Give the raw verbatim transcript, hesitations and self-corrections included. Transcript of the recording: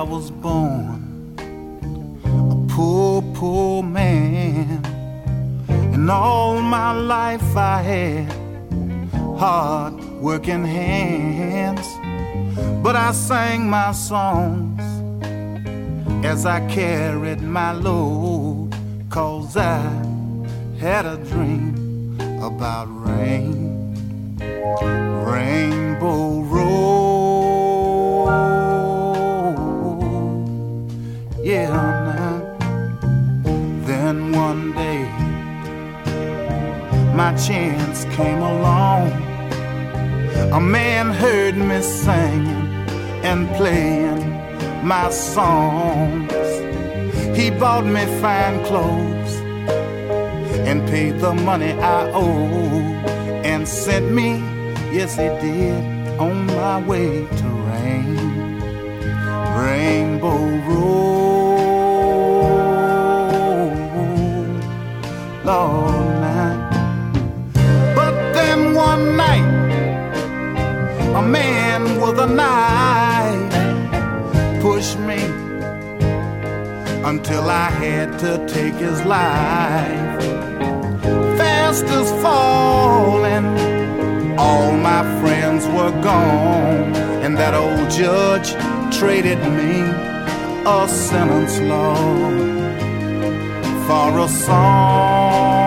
I was born a poor, poor man, and all my life I had hard working hands. But I sang my songs as I carried my load, 'cause I had a dream about rain. Rainbow Road, yeah, now. Then one day my chance came along. A man heard me singing and playing my songs. He bought me fine clothes and paid the money I owed, and sent me, yes he did, on my way to rain. Rainbow Road, Lord, now. But then one night, a man with a knife pushed me until I had to take his life. Fast as falling, all my friends were gone, and that old judge traded me a sentence, Lord, for a song.